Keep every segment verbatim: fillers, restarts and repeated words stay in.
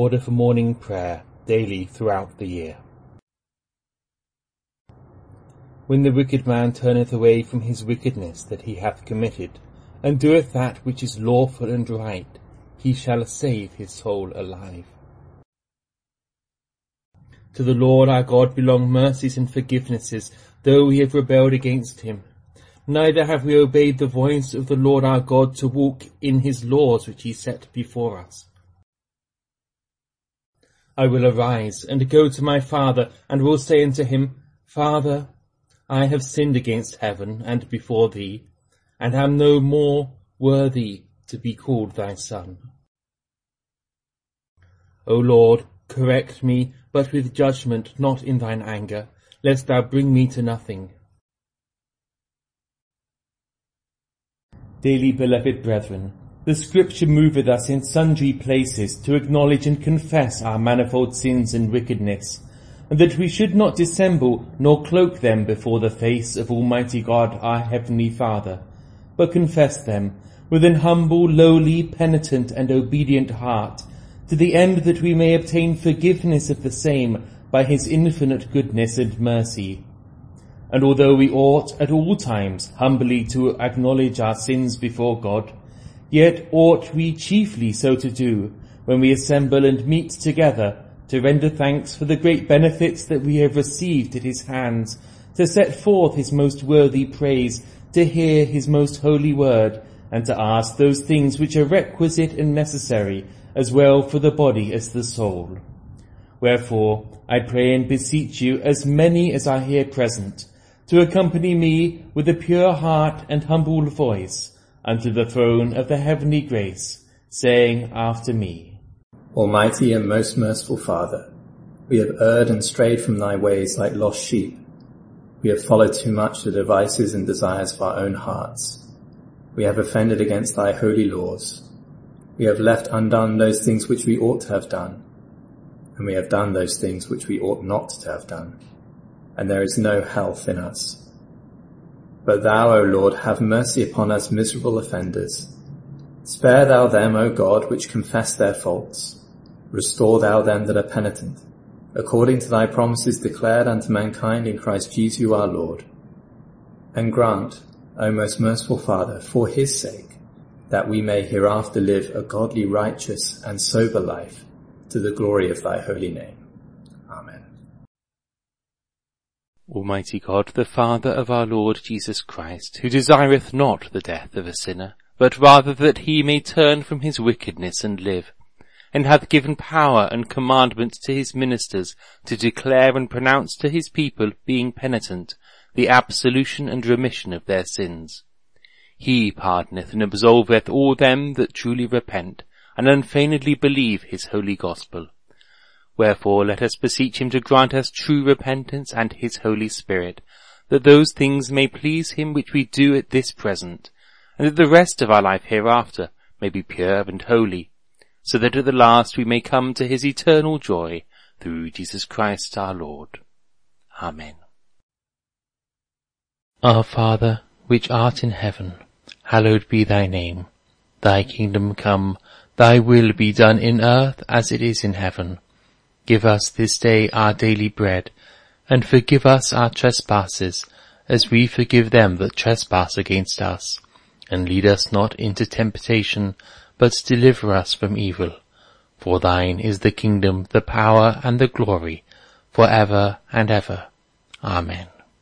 order for morning prayer daily throughout the year. When the wicked man turneth away from his wickedness that he hath committed, and doeth that which is lawful and right, he shall save his soul alive. To the Lord our God belong mercies and forgivenesses, though we have rebelled against him. Neither have we obeyed the voice of the Lord our God to walk in his laws which he set before us. I will arise and go to my father, and will say unto him, Father, I have sinned against heaven and before thee, and am no more worthy to be called thy son. O Lord, correct me, but with judgment, not in thine anger, lest thou bring me to nothing. Dearly beloved brethren, the Scripture moveth us in sundry places to acknowledge and confess our manifold sins and wickedness, and that we should not dissemble nor cloak them before the face of Almighty God our Heavenly Father, but confess them with an humble, lowly, penitent, and obedient heart, to the end that we may obtain forgiveness of the same by his infinite goodness and mercy. And although we ought at all times humbly to acknowledge our sins before God, yet ought we chiefly so to do when we assemble and meet together to render thanks for the great benefits that we have received at his hands, to set forth his most worthy praise, to hear his most holy word, and to ask those things which are requisite and necessary, as well for the body as the soul. Wherefore, I pray and beseech you, as many as are here present, to accompany me with a pure heart and humble voice unto the throne of the heavenly grace, saying after me, Almighty and most merciful Father, we have erred and strayed from thy ways like lost sheep. We have followed too much the devices and desires of our own hearts. We have offended against thy holy laws. We have left undone those things which we ought to have done, and we have done those things which we ought not to have done, and there is no health in us. But thou, O Lord, have mercy upon us miserable offenders. Spare thou them, O God, which confess their faults. Restore thou them that are penitent, according to thy promises declared unto mankind in Christ Jesus our Lord. And grant, O most merciful Father, for his sake, that we may hereafter live a godly, righteous, and sober life, to the glory of thy holy name. Amen. Almighty God, the Father of our Lord Jesus Christ, who desireth not the death of a sinner, but rather that he may turn from his wickedness and live, and hath given power and commandment to his ministers to declare and pronounce to his people, being penitent, the absolution and remission of their sins. He pardoneth and absolveth all them that truly repent, and unfeignedly believe his holy gospel. Wherefore let us beseech him to grant us true repentance and his Holy Spirit, that those things may please him which we do at this present, and that the rest of our life hereafter may be pure and holy, so that at the last we may come to his eternal joy, through Jesus Christ our Lord. Amen. Our Father, which art in heaven, hallowed be thy name. Thy kingdom come, thy will be done in earth as it is in heaven. Give us this day our daily bread, and forgive us our trespasses, as we forgive them that trespass against us. And lead us not into temptation, but deliver us from evil. For thine is the kingdom, the power, and the glory, for ever and ever. Amen.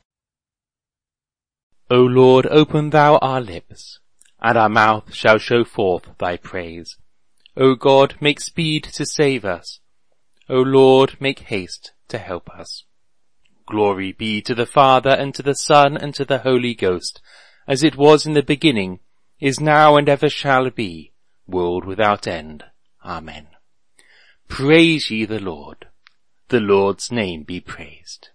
O Lord, open thou our lips, and our mouth shall show forth thy praise. O God, make speed to save us. O Lord, make haste to help us. Glory be to the Father, and to the Son, and to the Holy Ghost, as it was in the beginning, is now, and ever shall be, world without end. Amen. Praise ye the Lord. The Lord's name be praised.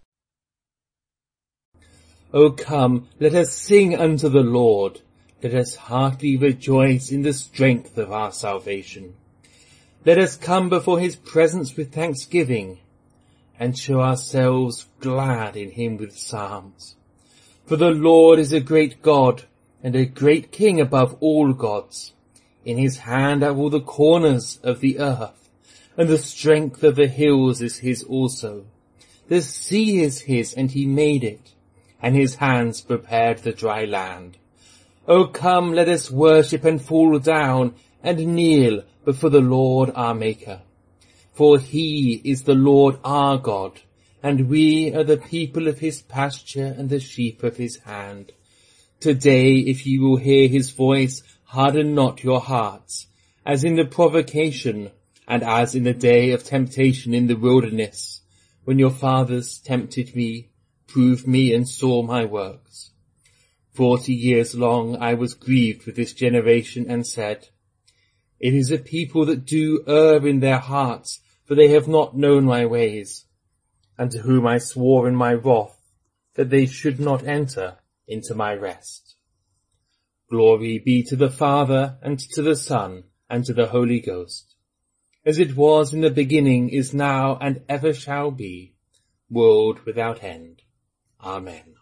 O come, let us sing unto the Lord. Let us heartily rejoice in the strength of our salvation. Let us come before his presence with thanksgiving, and show ourselves glad in him with psalms. For the Lord is a great God, and a great King above all gods. In his hand are all the corners of the earth, and the strength of the hills is his also. The sea is his, and he made it, and his hands prepared the dry land. O come, let us worship and fall down, and kneel before the Lord our Maker. For he is the Lord our God, and we are the people of his pasture and the sheep of his hand. Today, if you will hear his voice, harden not your hearts, as in the provocation, and as in the day of temptation in the wilderness, when your fathers tempted me, proved me, and saw my works. Forty years long I was grieved with this generation, and said, It is a people that do err in their hearts, for they have not known my ways, and to whom I swore in my wrath that they should not enter into my rest. Glory be to the Father, and to the Son, and to the Holy Ghost, as it was in the beginning, is now, and ever shall be, world without end. Amen.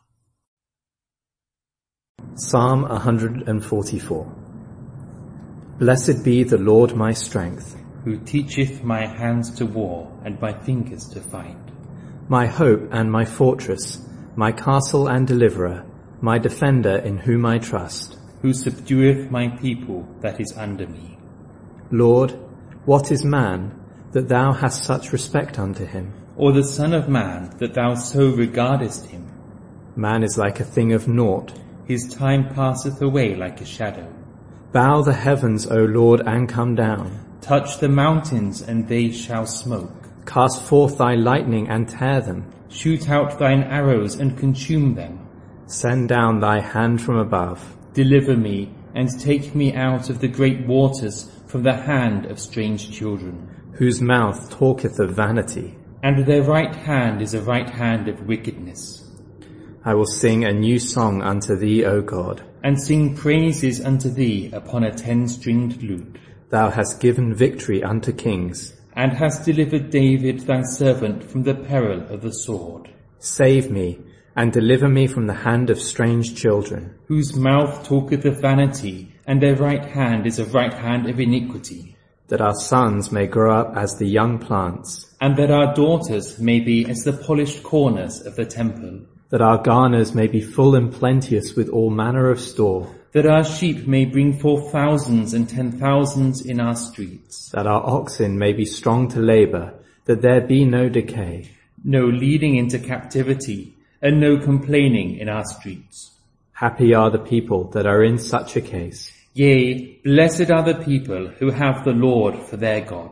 Psalm one hundred forty-four. Blessed be the Lord my strength, who teacheth my hands to war, and my fingers to fight. My hope and my fortress, my castle and deliverer, my defender in whom I trust. Who subdueth my people that is under me. Lord, what is man, that thou hast such respect unto him? Or the Son of Man, that thou so regardest him? Man is like a thing of naught. His time passeth away like a shadow. Bow the heavens, O Lord, and come down. Touch the mountains, and they shall smoke. Cast forth thy lightning, and tear them. Shoot out thine arrows, and consume them. Send down thy hand from above. Deliver me, and take me out of the great waters, from the hand of strange children. Whose mouth talketh of vanity. And their right hand is a right hand of wickedness. I will sing a new song unto thee, O God. And sing praises unto thee upon a ten-stringed lute. Thou hast given victory unto kings. And hast delivered David thy servant from the peril of the sword. Save me, and deliver me from the hand of strange children. Whose mouth talketh of vanity, and their right hand is a right hand of iniquity. That our sons may grow up as the young plants. And that our daughters may be as the polished corners of the temple. That our garners may be full and plenteous with all manner of store. That our sheep may bring forth thousands and ten thousands in our streets. That our oxen may be strong to labour, that there be no decay. No leading into captivity, and no complaining in our streets. Happy are the people that are in such a case. Yea, blessed are the people who have the Lord for their God.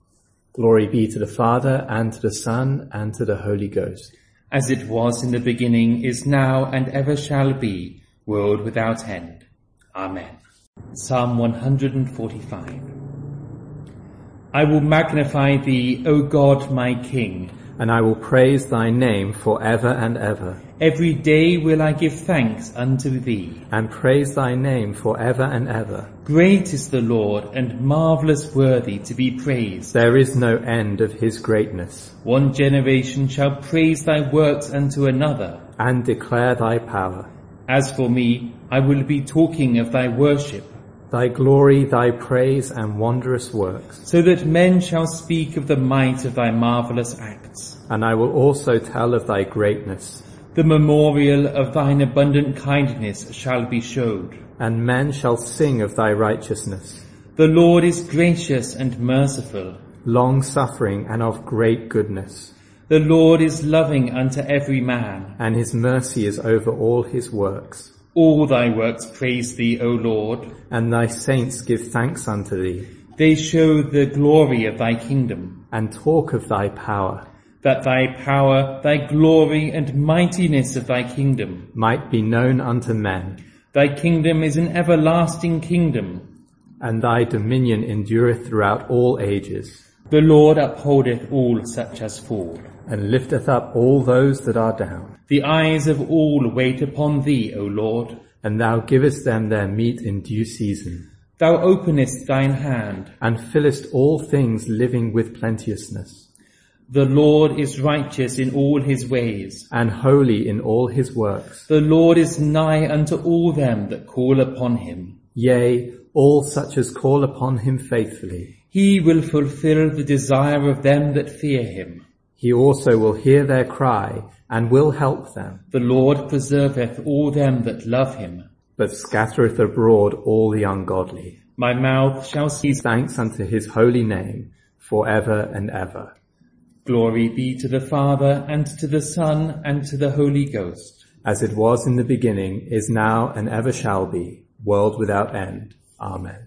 Glory be to the Father, and to the Son, and to the Holy Ghost. As it was in the beginning, is now, and ever shall be, world without end. Amen. Psalm one hundred forty-five. I will magnify thee, O God, my King. And I will praise thy name for ever and ever. Every day will I give thanks unto thee. And praise thy name for ever and ever. Great is the Lord, and marvellous worthy to be praised. There is no end of his greatness. One generation shall praise thy works unto another. And declare thy power. As for me, I will be talking of thy worship. Thy glory, thy praise, and wondrous works. So that men shall speak of the might of thy marvellous acts. And I will also tell of thy greatness. The memorial of thine abundant kindness shall be showed. And men shall sing of thy righteousness. The Lord is gracious and merciful, long-suffering and of great goodness. The Lord is loving unto every man, and his mercy is over all his works. All thy works praise thee, O Lord. And thy saints give thanks unto thee. They show the glory of thy kingdom. And talk of thy power. That thy power, thy glory, and mightiness of thy kingdom might be known unto men. Thy kingdom is an everlasting kingdom. And thy dominion endureth throughout all ages. The Lord upholdeth all such as fall. And lifteth up all those that are down. The eyes of all wait upon thee, O Lord. And thou givest them their meat in due season. Thou openest thine hand. And fillest all things living with plenteousness. The Lord is righteous in all his ways. And holy in all his works. The Lord is nigh unto all them that call upon him. Yea, all such as call upon him faithfully. He will fulfill the desire of them that fear him. He also will hear their cry and will help them. The Lord preserveth all them that love him, but scattereth abroad all the ungodly. My mouth shall sing thanks unto his holy name, for ever and ever. Glory be to the Father, and to the Son, and to the Holy Ghost. As it was in the beginning, is now, and ever shall be, world without end. Amen.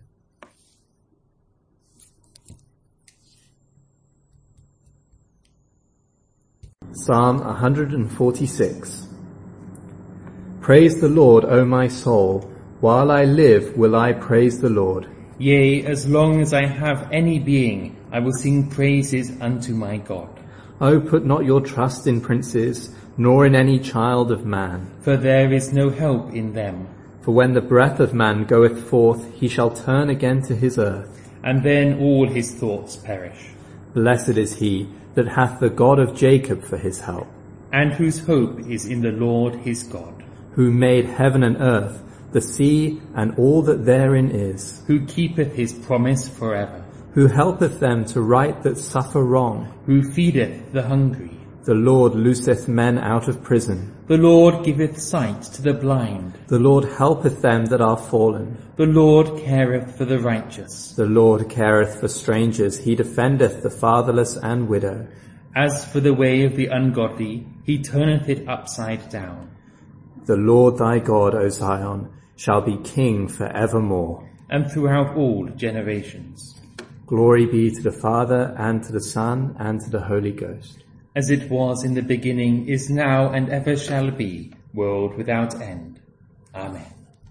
Psalm one forty-six. Praise the Lord, O my soul. While I live, will I praise the Lord. Yea, as long as I have any being, I will sing praises unto my God. O put not your trust in princes, nor in any child of man. For there is no help in them. For when the breath of man goeth forth, he shall turn again to his earth. And then all his thoughts perish. Blessed is he that hath the God of Jacob for his help. And whose hope is in the Lord his God. Who made heaven and earth, the sea, and all that therein is. Who keepeth his promise forever. Who helpeth them to right that suffer wrong. Who feedeth the hungry. The Lord looseth men out of prison. The Lord giveth sight to the blind. The Lord helpeth them that are fallen. The Lord careth for the righteous. The Lord careth for strangers. He defendeth the fatherless and widow. As for the way of the ungodly, he turneth it upside down. The Lord thy God, O Zion, shall be king for evermore. And throughout all generations. Glory be to the Father, and to the Son, and to the Holy Ghost. As it was in the beginning, is now, and ever shall be, world without end. Amen.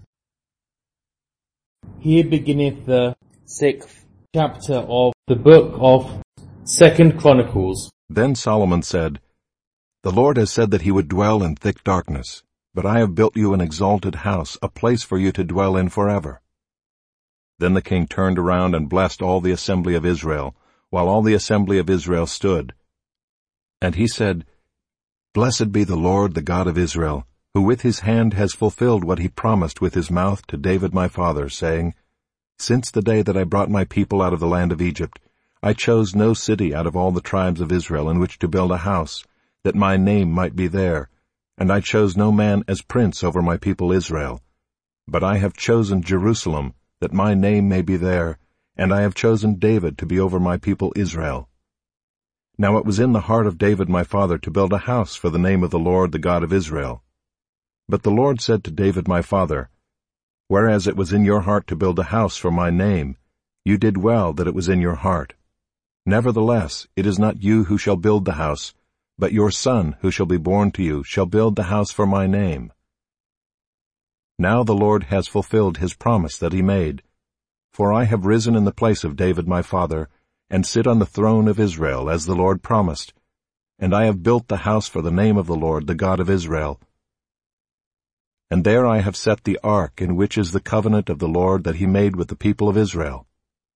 Here beginneth the sixth chapter of the book of Second Chronicles. Then Solomon said, The Lord has said that he would dwell in thick darkness, but I have built you an exalted house, a place for you to dwell in forever. Then the king turned around and blessed all the assembly of Israel, while all the assembly of Israel stood. And he said, Blessed be the Lord, the God of Israel, who with his hand has fulfilled what he promised with his mouth to David my father, saying, Since the day that I brought my people out of the land of Egypt, I chose no city out of all the tribes of Israel in which to build a house, that my name might be there, and I chose no man as prince over my people Israel. But I have chosen Jerusalem, that my name may be there, and I have chosen David to be over my people Israel. Now it was in the heart of David my father to build a house for the name of the Lord, the God of Israel. But the Lord said to David my father, Whereas it was in your heart to build a house for my name, you did well that it was in your heart. Nevertheless, it is not you who shall build the house, but your son who shall be born to you shall build the house for my name. Now the Lord has fulfilled his promise that he made. For I have risen in the place of David my father, and sit on the throne of Israel, as the Lord promised, and I have built the house for the name of the Lord, the God of Israel. And there I have set the ark, in which is the covenant of the Lord that he made with the people of Israel.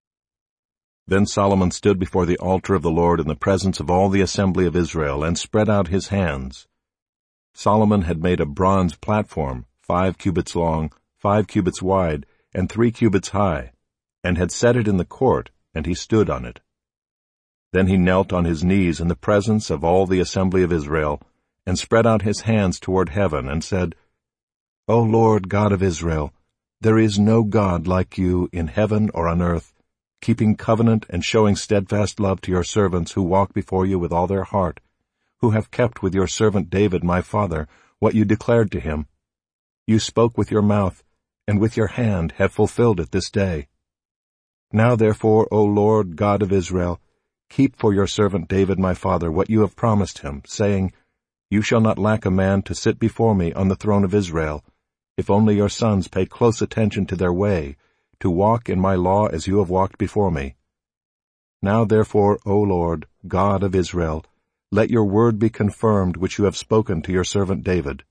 Then Solomon stood before the altar of the Lord in the presence of all the assembly of Israel, and spread out his hands. Solomon had made a bronze platform, five cubits long, five cubits wide, and three cubits high, and had set it in the court, and he stood on it. Then he knelt on his knees in the presence of all the assembly of Israel, and spread out his hands toward heaven, and said, O Lord God of Israel, there is no God like you in heaven or on earth, keeping covenant and showing steadfast love to your servants who walk before you with all their heart, who have kept with your servant David my father what you declared to him. You spoke with your mouth, and with your hand have fulfilled it this day. Now therefore, O Lord God of Israel, keep for your servant David my father what you have promised him, saying, You shall not lack a man to sit before me on the throne of Israel, if only your sons pay close attention to their way, to walk in my law as you have walked before me. Now therefore, O Lord, God of Israel, let your word be confirmed which you have spoken to your servant David.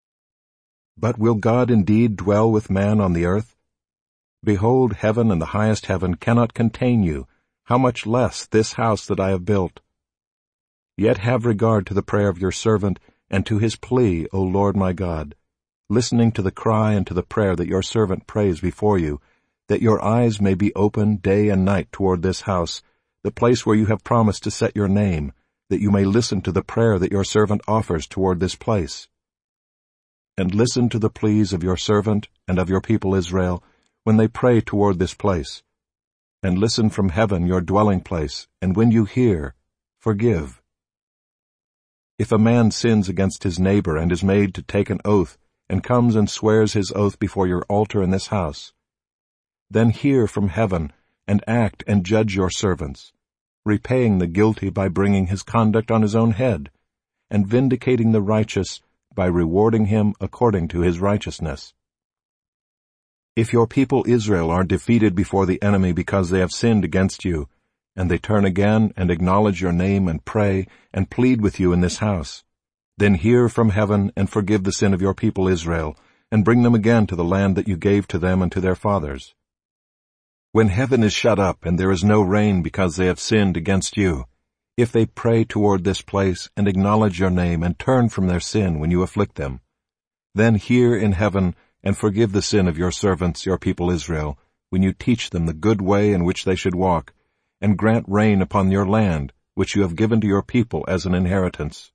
But will God indeed dwell with man on the earth? Behold, heaven and the highest heaven cannot contain you, how much less this house that I have built? Yet have regard to the prayer of your servant, and to his plea, O Lord my God, listening to the cry and to the prayer that your servant prays before you, that your eyes may be open day and night toward this house, the place where you have promised to set your name, that you may listen to the prayer that your servant offers toward this place. And listen to the pleas of your servant and of your people Israel when they pray toward this place. And listen from heaven your dwelling place, and when you hear, forgive. If a man sins against his neighbor and is made to take an oath, and comes and swears his oath before your altar in this house, then hear from heaven, and act and judge your servants, repaying the guilty by bringing his conduct on his own head, and vindicating the righteous by rewarding him according to his righteousness. If your people Israel are defeated before the enemy because they have sinned against you, and they turn again and acknowledge your name and pray and plead with you in this house, then hear from heaven and forgive the sin of your people Israel, and bring them again to the land that you gave to them and to their fathers. When heaven is shut up and there is no rain because they have sinned against you, if they pray toward this place and acknowledge your name and turn from their sin when you afflict them, then hear in heaven and forgive the sin of your servants, your people Israel, when you teach them the good way in which they should walk, and grant rain upon your land, which you have given to your people as an inheritance.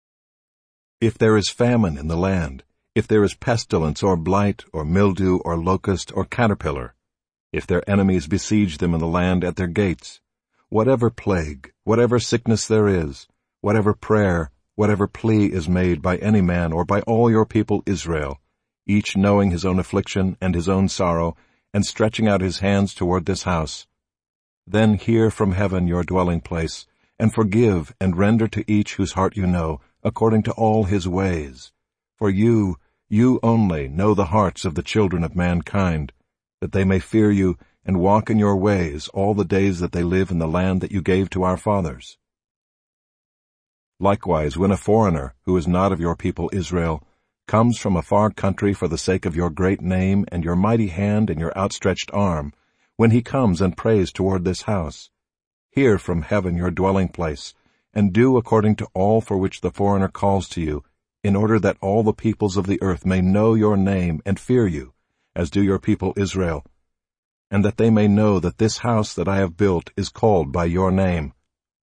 If there is famine in the land, if there is pestilence or blight or mildew or locust or caterpillar, if their enemies besiege them in the land at their gates, whatever plague, whatever sickness there is, whatever prayer, whatever plea is made by any man or by all your people Israel, each knowing his own affliction and his own sorrow, and stretching out his hands toward this house, then hear from heaven your dwelling place, and forgive and render to each whose heart you know, according to all his ways. For you, you only know the hearts of the children of mankind, that they may fear you and walk in your ways all the days that they live in the land that you gave to our fathers. Likewise, when a foreigner, who is not of your people Israel, comes from a far country for the sake of your great name and your mighty hand and your outstretched arm, when he comes and prays toward this house, hear from heaven your dwelling place, and do according to all for which the foreigner calls to you, in order that all the peoples of the earth may know your name and fear you, as do your people Israel, and that they may know that this house that I have built is called by your name.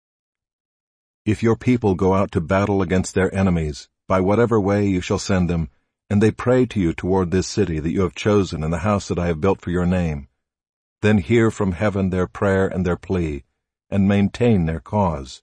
If your people go out to battle against their enemies, by whatever way you shall send them, and they pray to you toward this city that you have chosen and the house that I have built for your name, then hear from heaven their prayer and their plea, and maintain their cause.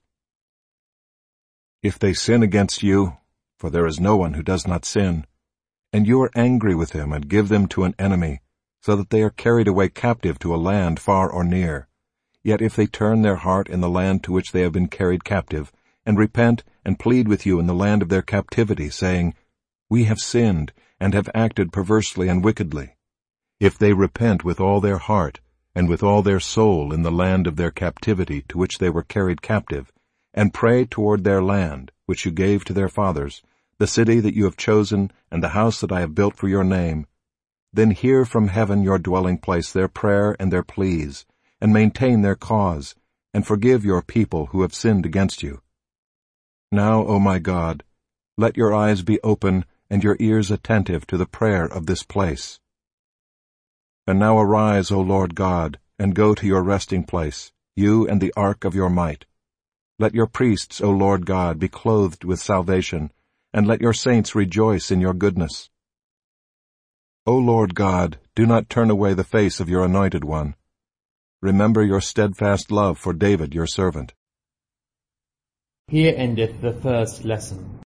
If they sin against you, for there is no one who does not sin, and you are angry with them and give them to an enemy, so that they are carried away captive to a land far or near, yet if they turn their heart in the land to which they have been carried captive, and repent and plead with you in the land of their captivity, saying, We have sinned, and have acted perversely and wickedly, if they repent with all their heart, and with all their soul in the land of their captivity to which they were carried captive, and pray toward their land, which you gave to their fathers, the city that you have chosen, and the house that I have built for your name, then hear from heaven your dwelling place their prayer and their pleas, and maintain their cause, and forgive your people who have sinned against you. Now, O my God, let your eyes be open and your ears attentive to the prayer of this place. And now arise, O Lord God, and go to your resting place, you and the ark of your might. Let your priests, O Lord God, be clothed with salvation, and let your saints rejoice in your goodness. O Lord God, do not turn away the face of your anointed one. Remember your steadfast love for David your servant. Here endeth the first lesson.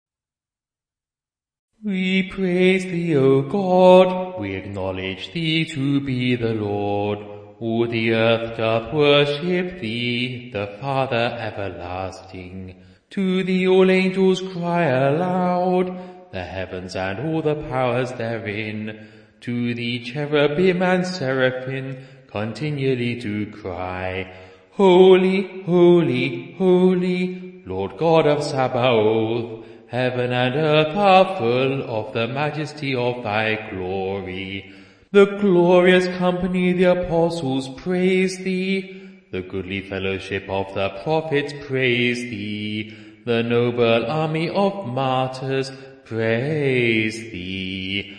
We praise thee, O God, we acknowledge thee to be the Lord. All the earth doth worship thee, the Father everlasting. To thee all angels cry aloud, the heavens and all the powers therein. To thee cherubim and seraphim continually do cry, Holy, holy, holy, Lord God of Sabaoth. Heaven and earth are full of the majesty of thy glory. The glorious company the apostles praise thee. The goodly fellowship of the prophets praise thee. The noble army of martyrs praise thee.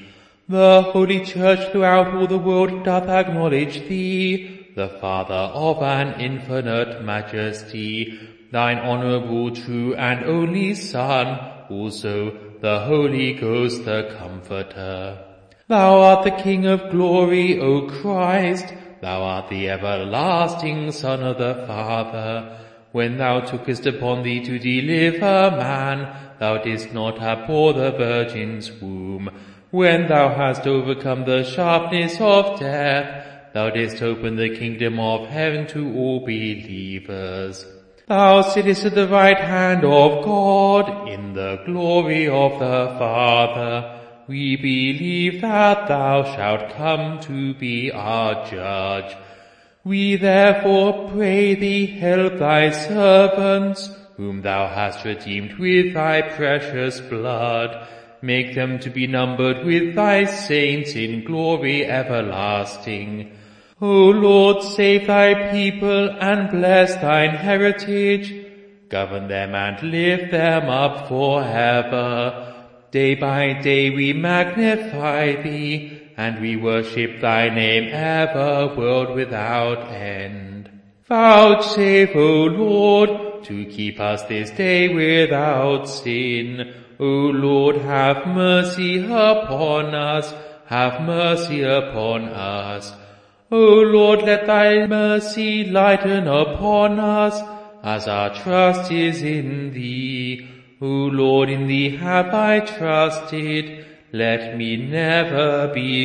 The Holy Church throughout all the world doth acknowledge thee, the Father of an infinite majesty, thine honourable, true, and only Son, also the Holy Ghost, the Comforter. Thou art the King of glory, O Christ. Thou art the everlasting Son of the Father. When thou tookest upon thee to deliver man, thou didst not abhor the Virgin's womb. When thou hast overcome the sharpness of death, thou didst open the kingdom of heaven to all believers. Thou sittest at the right hand of God in the glory of the Father. We believe that thou shalt come to be our judge. We therefore pray thee, help thy servants, whom thou hast redeemed with thy precious blood. Make them to be numbered with thy saints in glory everlasting. O Lord, save thy people and bless thine heritage. Govern them and lift them up forever. Day by day we magnify thee, and we worship thy name ever, world without end. Vouchsafe, O Lord, to keep us this day without sin. O Lord, have mercy upon us, have mercy upon us. O Lord, let thy mercy lighten upon us, as our trust is in thee. O Lord, in thee have I trusted, let me never be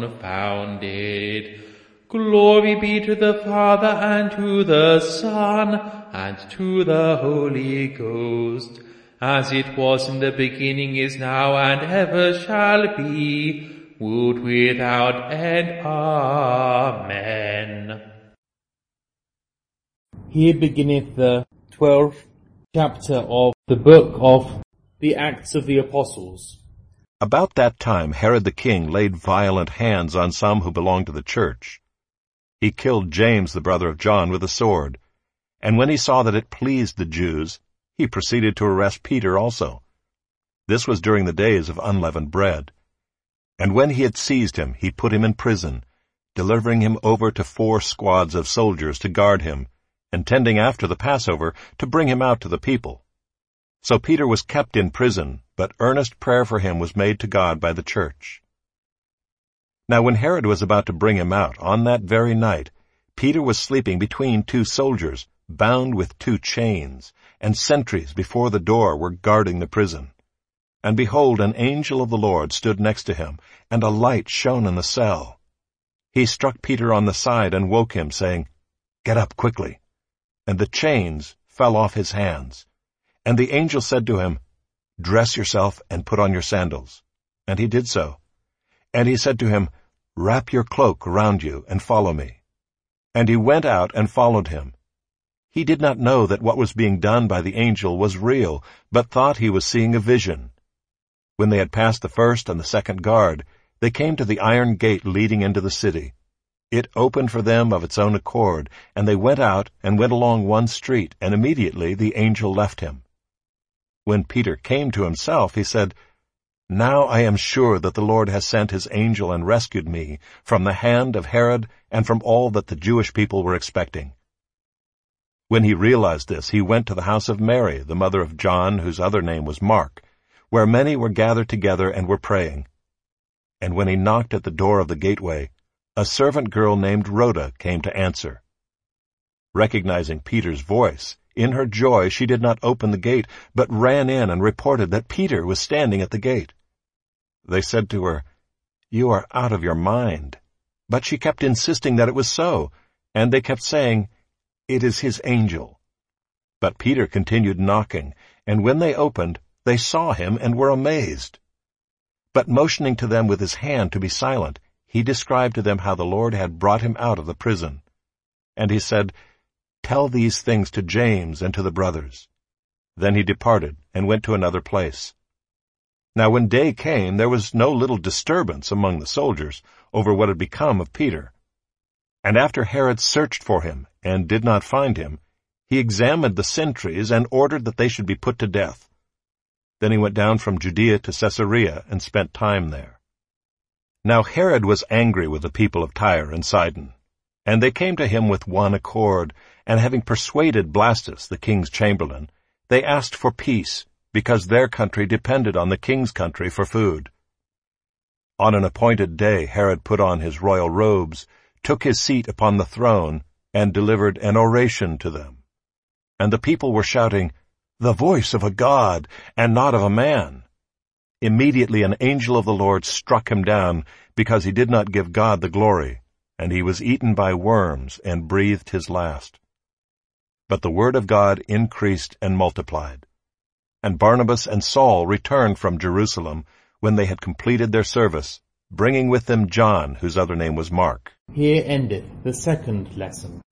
confounded. Glory be to the Father, and to the Son, and to the Holy Ghost, as it was in the beginning, is now, and ever shall be, world without end. Amen. Here beginneth the twelfth chapter of the book of the Acts of the Apostles. About that time Herod the king laid violent hands on some who belonged to the church. He killed James, the brother of John, with a sword, and when he saw that it pleased the Jews, he proceeded to arrest Peter also. This was during the days of unleavened bread. And when he had seized him, he put him in prison, delivering him over to four squads of soldiers to guard him, intending after the Passover to bring him out to the people. So Peter was kept in prison, but earnest prayer for him was made to God by the church. Now when Herod was about to bring him out, on that very night, Peter was sleeping between two soldiers, bound with two chains, and sentries before the door were guarding the prison. And behold, an angel of the Lord stood next to him, and a light shone in the cell. He struck Peter on the side and woke him, saying, "Get up quickly." And the chains fell off his hands. And the angel said to him, "Dress yourself and put on your sandals." And he did so. And he said to him, "Wrap your cloak around you and follow me." And he went out and followed him. He did not know that what was being done by the angel was real, but thought he was seeing a vision. When they had passed the first and the second guard, they came to the iron gate leading into the city. It opened for them of its own accord, and they went out and went along one street, and immediately the angel left him. When Peter came to himself, he said, "Now I am sure that the Lord has sent his angel and rescued me from the hand of Herod and from all that the Jewish people were expecting." When he realized this, he went to the house of Mary, the mother of John, whose other name was Mark, where many were gathered together and were praying. And when he knocked at the door of the gateway, a servant girl named Rhoda came to answer. Recognizing Peter's voice, in her joy she did not open the gate, but ran in and reported that Peter was standing at the gate. They said to her, "You are out of your mind." But she kept insisting that it was so, and they kept saying, "It is his angel." But Peter continued knocking, and when they opened, they saw him and were amazed. But motioning to them with his hand to be silent, he described to them how the Lord had brought him out of the prison. And he said, "Tell these things to James and to the brothers." Then he departed and went to another place. Now when day came, there was no little disturbance among the soldiers over what had become of Peter. And after Herod searched for him and did not find him, he examined the sentries and ordered that they should be put to death. Then he went down from Judea to Caesarea and spent time there. Now Herod was angry with the people of Tyre and Sidon, and they came to him with one accord, and having persuaded Blastus, the king's chamberlain, they asked for peace, because their country depended on the king's country for food. On an appointed day Herod put on his royal robes, took his seat upon the throne, and delivered an oration to them. And the people were shouting, "The voice of a god, and not of a man." Immediately an angel of the Lord struck him down, because he did not give God the glory, and he was eaten by worms and breathed his last. But the word of God increased and multiplied. And Barnabas and Saul returned from Jerusalem when they had completed their service, bringing with them John, whose other name was Mark. Here endeth the second lesson.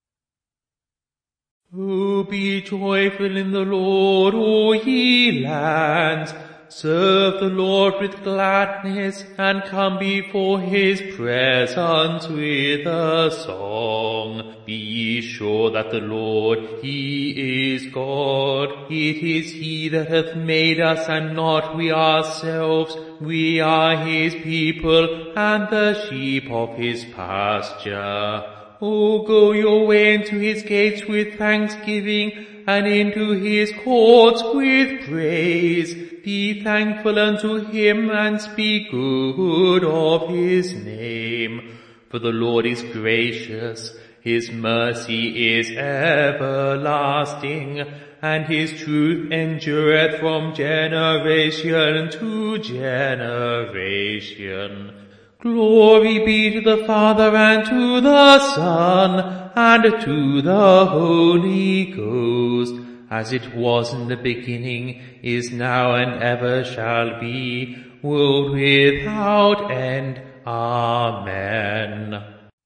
Oh, be joyful in the Lord, O ye lands. Serve the Lord with gladness, and come before his presence with a song. Be ye sure that the Lord, he is God. It is he that hath made us, and not we ourselves. We are his people, and the sheep of his pasture. O go your way into his gates with thanksgiving, and into his courts with praise. Be thankful unto him, and speak good of his name. For the Lord is gracious, his mercy is everlasting, and his truth endureth from generation to generation. Glory be to the Father, and to the Son, and to the Holy Ghost, as it was in the beginning, is now, and ever shall be, world without end. Amen.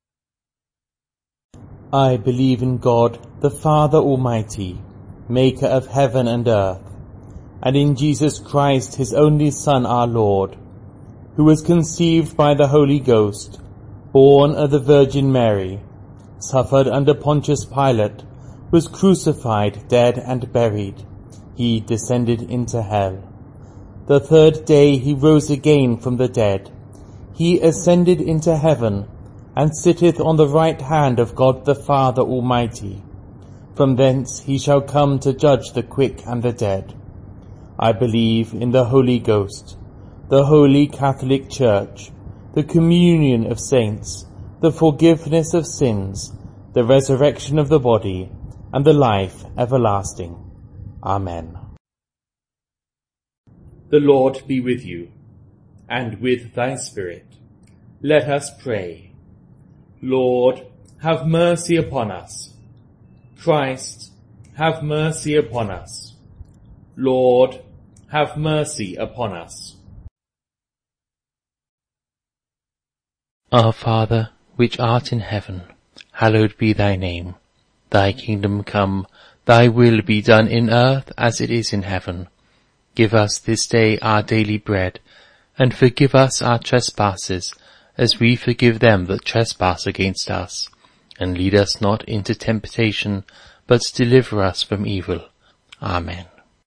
I believe in God, the Father Almighty, maker of heaven and earth, and in Jesus Christ, his only Son, our Lord, who was conceived by the Holy Ghost, born of the Virgin Mary, suffered under Pontius Pilate, was crucified, dead, and buried. He descended into hell. The third day he rose again from the dead. He ascended into heaven, and sitteth on the right hand of God the Father Almighty. From thence he shall come to judge the quick and the dead. I believe in the Holy Ghost, the Holy Catholic Church, the communion of saints, the forgiveness of sins, the resurrection of the body, and the life everlasting. Amen. The Lord be with you, and with thy spirit. Let us pray. Lord, have mercy upon us. Christ, have mercy upon us. Lord, have mercy upon us. Our Father, which art in heaven, hallowed be thy name. Thy kingdom come, thy will be done in earth as it is in heaven. Give us this day our daily bread, and forgive us our trespasses, as we forgive them that trespass against us. And lead us not into temptation, but deliver us from evil. Amen.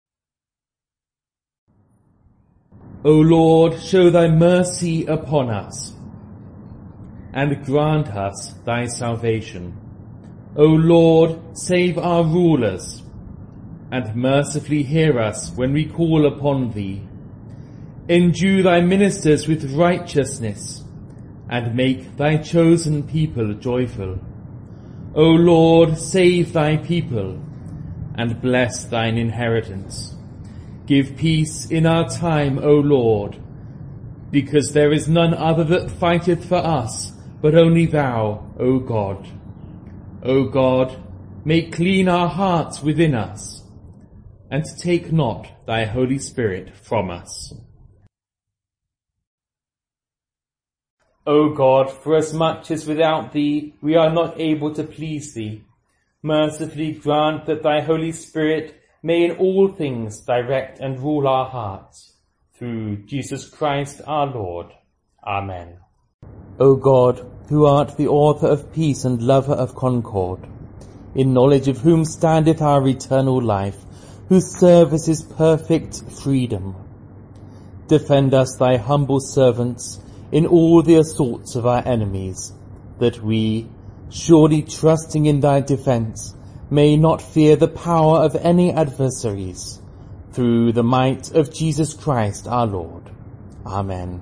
O Lord, show thy mercy upon us, and grant us thy salvation. O Lord, save our rulers, and mercifully hear us when we call upon thee. Endue thy ministers with righteousness, and make thy chosen people joyful. O Lord, save thy people, and bless thine inheritance. Give peace in our time, O Lord, because there is none other that fighteth for us, but only thou, O God. O God, make clean our hearts within us, and take not thy Holy Spirit from us. O God, forasmuch as without thee we are not able to please thee, mercifully grant that thy Holy Spirit may in all things direct and rule our hearts, through Jesus Christ our Lord. Amen. O God, who art the author of peace and lover of concord, in knowledge of whom standeth our eternal life, whose service is perfect freedom, defend us thy humble servants in all the assaults of our enemies, that we, surely trusting in thy defence, may not fear the power of any adversaries, through the might of Jesus Christ our Lord. Amen.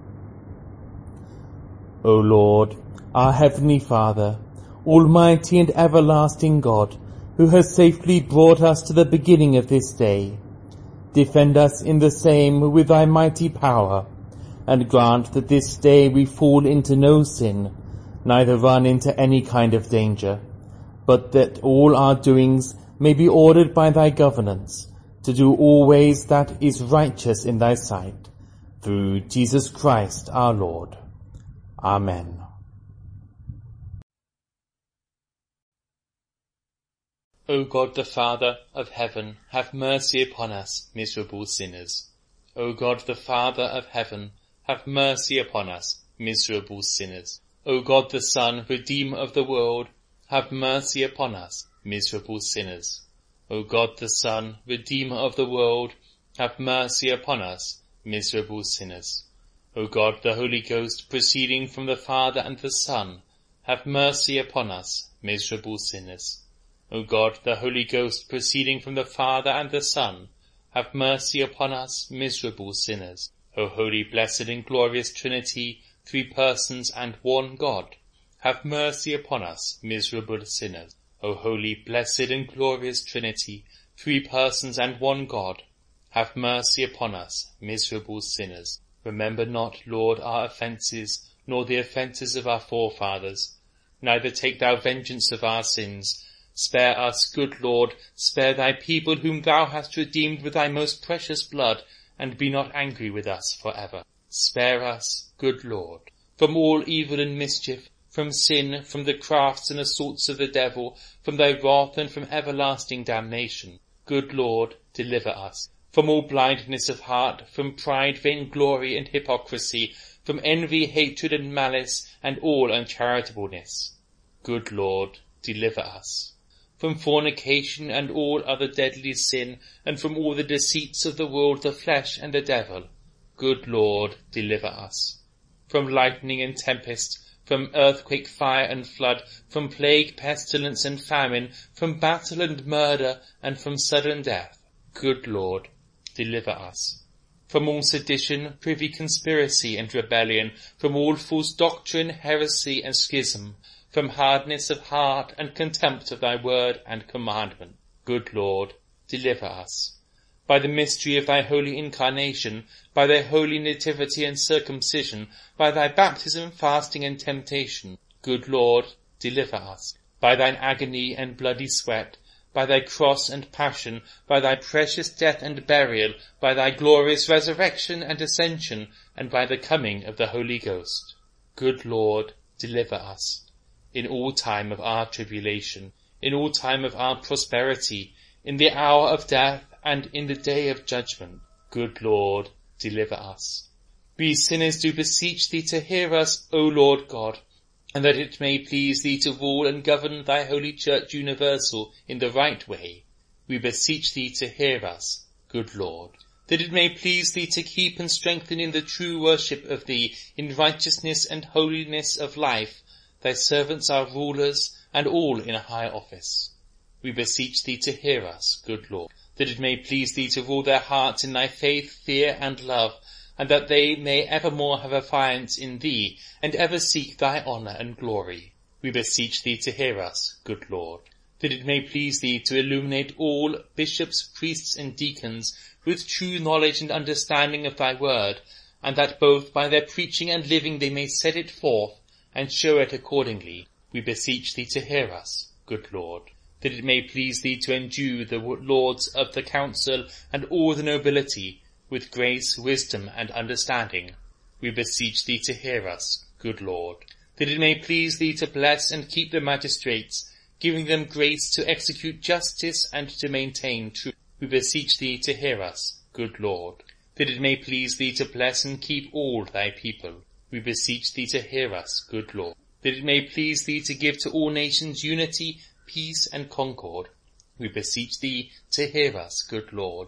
O Lord, our heavenly Father, almighty and everlasting God, who has safely brought us to the beginning of this day, defend us in the same with thy mighty power, and grant that this day we fall into no sin, neither run into any kind of danger, but that all our doings may be ordered by thy governance, to do always that is righteous in thy sight, through Jesus Christ our Lord. Amen. O God the Father of heaven, have mercy upon us, miserable sinners. O God the Father of heaven, have mercy upon us, miserable sinners. O God the Son, Redeemer of the world, have mercy upon us, miserable sinners. O God the Son, Redeemer of the world, have mercy upon us, miserable sinners. O God the Holy Ghost, proceeding from the Father and the Son, have mercy upon us, miserable sinners. O God the Holy Ghost, proceeding from the Father and the Son, have mercy upon us, miserable sinners. O holy, blessed and glorious Trinity, three persons and one God, have mercy upon us, miserable sinners. O holy, blessed and glorious Trinity, three persons and one God, have mercy upon us, miserable sinners. Remember not, Lord, our offences, nor the offences of our forefathers. Neither take thou vengeance of our sins. Spare us, good Lord, spare thy people whom thou hast redeemed with thy most precious blood, and be not angry with us for ever. Spare us, good Lord, from all evil and mischief, from sin, from the crafts and assaults of the devil, from thy wrath and from everlasting damnation. Good Lord, deliver us from all blindness of heart, from pride, vainglory, and hypocrisy, from envy, hatred, and malice, and all uncharitableness. Good Lord, deliver us from fornication and all other deadly sin, and from all the deceits of the world, the flesh, and the devil. Good Lord, deliver us from lightning and tempest, from earthquake, fire, and flood, from plague, pestilence, and famine, from battle and murder, and from sudden death. Good Lord, deliver us from all sedition, privy conspiracy, and rebellion, from all false doctrine, heresy, and schism, from hardness of heart and contempt of thy word and commandment. Good Lord, deliver us by the mystery of thy holy incarnation, by thy holy nativity and circumcision, by thy baptism, fasting, and temptation. Good Lord, deliver us by thine agony and bloody sweat, by thy cross and passion, by thy precious death and burial, by thy glorious resurrection and ascension, and by the coming of the Holy Ghost. Good Lord, deliver us in all time of our tribulation, in all time of our prosperity, in the hour of death, and in the day of judgment. Good Lord, deliver us. We sinners do beseech thee to hear us, O Lord God, and that it may please thee to rule and govern thy holy church universal in the right way. We beseech thee to hear us, good Lord, that it may please thee to keep and strengthen in the true worship of thee, in righteousness and holiness of life, thy servants our rulers, and all in a high office. We beseech thee to hear us, good Lord, that it may please thee to rule their hearts in thy faith, fear, and love, and that they may evermore have affiance in thee, and ever seek thy honour and glory. We beseech thee to hear us, good Lord, that it may please thee to illuminate all bishops, priests, and deacons with true knowledge and understanding of thy word, and that both by their preaching and living they may set it forth, and show it accordingly. We beseech thee to hear us, good Lord, that it may please thee to endue the lords of the council and all the nobility with grace, wisdom, and understanding. We beseech thee to hear us, good Lord, that it may please thee to bless and keep the magistrates, giving them grace to execute justice and to maintain truth. We beseech thee to hear us, good Lord, that it may please thee to bless and keep all thy people. We beseech thee to hear us, good Lord, that it may please thee to give to all nations unity, peace, and concord. We beseech thee to hear us, good Lord,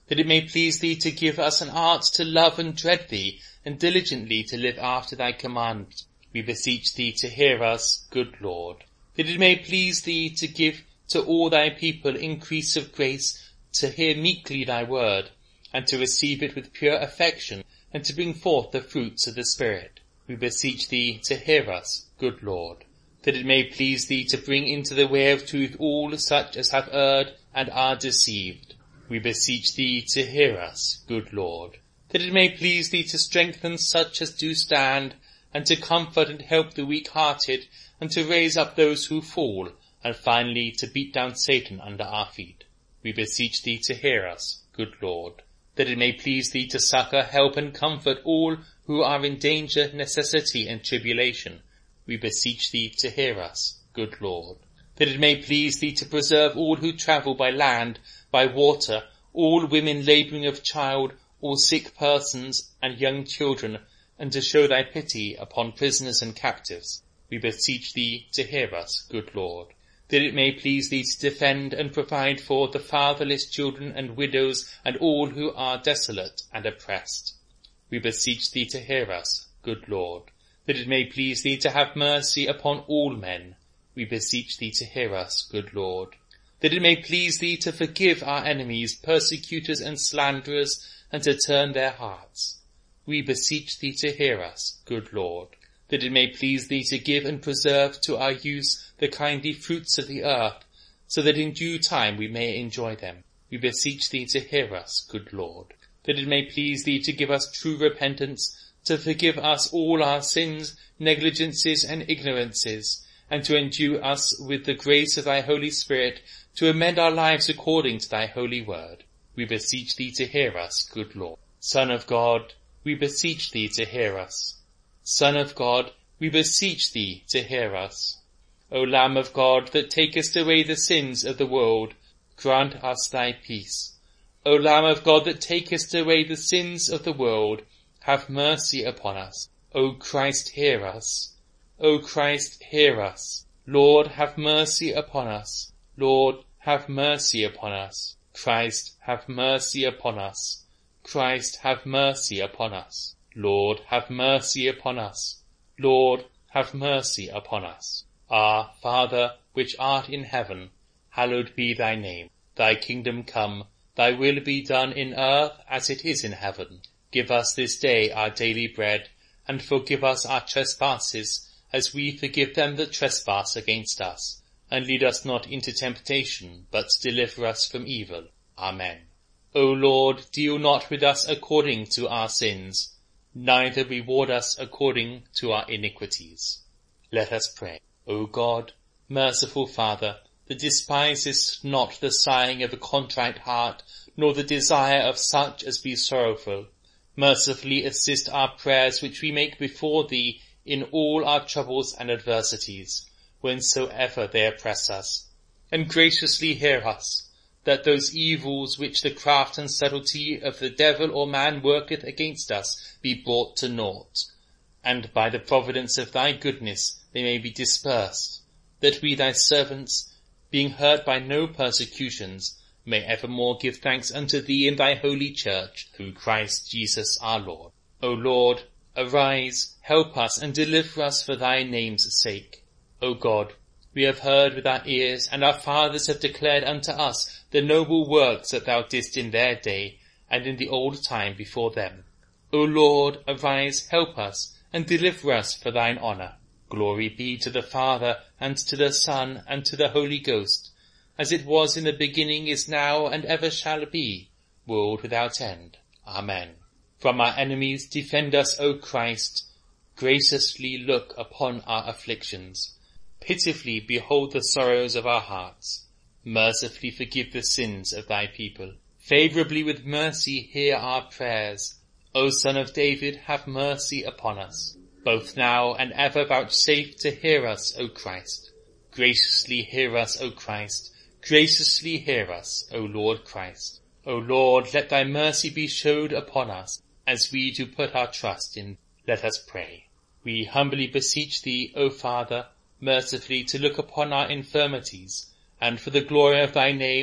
that it may please thee to give us an art to love and dread thee, and diligently to live after thy commandments. We beseech thee to hear us, good Lord. That it may please thee to give to all thy people increase of grace, to hear meekly thy word, and to receive it with pure affection, and to bring forth the fruits of the Spirit. We beseech thee to hear us, good Lord. That it may please thee to bring into the way of truth all such as have erred and are deceived. We beseech thee to hear us, good Lord. That it may please thee to strengthen such as do stand, and to comfort and help the weak-hearted, and to raise up those who fall, and finally to beat down Satan under our feet. We beseech thee to hear us, good Lord. That it may please thee to succour, help, and comfort all who are in danger, necessity, and tribulation. We beseech thee to hear us, good Lord. That it may please thee to preserve all who travel by land, by water, all women labouring of child, all sick persons, and young children, and to show thy pity upon prisoners and captives. We beseech thee to hear us, good Lord. That it may please thee to defend and provide for the fatherless children and widows, and all who are desolate and oppressed. We beseech thee to hear us, good Lord. That it may please thee to have mercy upon all men. We beseech thee to hear us, good Lord. That it may please thee to forgive our enemies, persecutors and slanderers, and to turn their hearts. We beseech thee to hear us, good Lord. That it may please thee to give and preserve to our use the kindly fruits of the earth, so that in due time we may enjoy them. We beseech thee to hear us, good Lord. That it may please thee to give us true repentance, to forgive us all our sins, negligences, and ignorances, and to endue us with the grace of thy Holy Spirit, to amend our lives according to thy holy word. We beseech thee to hear us, good Lord. Son of God, we beseech thee to hear us. Son of God, we beseech thee to hear us. O Lamb of God, that takest away the sins of the world, grant us thy peace. O Lamb of God, that takest away the sins of the world, have mercy upon us. O Christ, hear us. O Christ, hear us. Lord, have mercy upon us. Lord, have mercy upon us. Christ, have mercy upon us. Christ, have mercy upon us. Lord, have mercy upon us. Lord, have mercy upon us. Our Father, which art in heaven, hallowed be thy name. Thy kingdom come, thy will be done in earth as it is in heaven. Give us this day our daily bread, and forgive us our trespasses, as we forgive them that trespass against us. And lead us not into temptation, but deliver us from evil. Amen. O Lord, deal not with us according to our sins, neither reward us according to our iniquities. Let us pray. O God, merciful Father, that despisest not the sighing of a contrite heart, nor the desire of such as be sorrowful, mercifully assist our prayers which we make before thee in all our troubles and adversities, whensoever they oppress us, and graciously hear us, that those evils which the craft and subtlety of the devil or man worketh against us be brought to naught, and by the providence of thy goodness they may be dispersed, that we thy servants, being hurt by no persecutions, may evermore give thanks unto thee in thy holy church, through Christ Jesus our Lord. O Lord, arise, help us, and deliver us for thy name's sake. O God, we have heard with our ears, and our fathers have declared unto us the noble works that thou didst in their day, and in the old time before them. O Lord, arise, help us, and deliver us for thine honour. Glory be to the Father, and to the Son, and to the Holy Ghost, as it was in the beginning, is now, and ever shall be, world without end. Amen. From our enemies defend us, O Christ. Graciously look upon our afflictions. Pitifully behold the sorrows of our hearts. Mercifully forgive the sins of thy people. Favourably with mercy hear our prayers. O Son of David, have mercy upon us. Both now and ever vouchsafe to hear us, O Christ. Graciously hear us, O Christ. Graciously hear us, O Lord Christ. O Lord, let thy mercy be showed upon us, as we do put our trust in. Let us pray. We humbly beseech thee, O Father, mercifully to look upon our infirmities, and for the glory of thy name,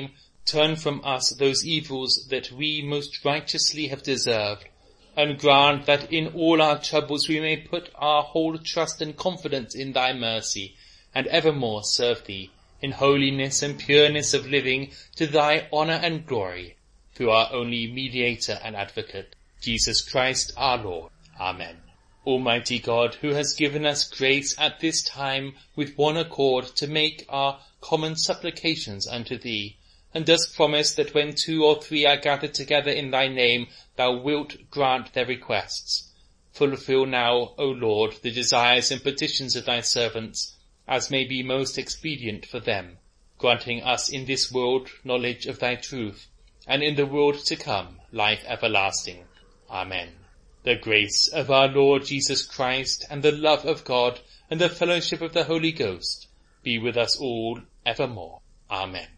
turn from us those evils that we most righteously have deserved, and grant that in all our troubles we may put our whole trust and confidence in thy mercy, and evermore serve thee in holiness and pureness of living, to thy honour and glory, through our only mediator and advocate, Jesus Christ our Lord. Amen. Almighty God, who has given us grace at this time with one accord to make our common supplications unto thee, and dost promise that when two or three are gathered together in thy name, thou wilt grant their requests. Fulfill now, O Lord, the desires and petitions of thy servants, as may be most expedient for them, granting us in this world knowledge of thy truth, and in the world to come life everlasting. Amen. The grace of our Lord Jesus Christ, and the love of God, and the fellowship of the Holy Ghost, be with us all evermore. Amen.